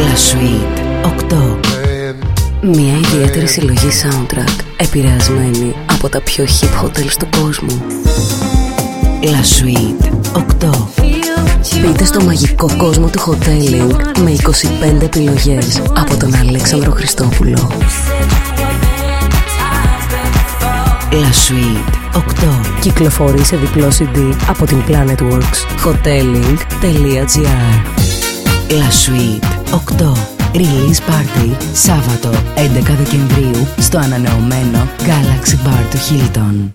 La Suite 8. Μια ιδιαίτερη συλλογή soundtrack επηρεασμένη από τα πιο hip hotels του κόσμου. La Suite 8. Μπείτε στο μαγικό κόσμο του hoteling με 25 επιλογές από τον Αλέξανδρο Χριστόπουλο. La Suite 8. Κυκλοφορεί σε διπλό CD από την Planetworks. Hoteling.gr. La Suite 8. Release Party Σάββατο 11 Δεκεμβρίου στο ανανεωμένο Galaxy Bar του Hilton.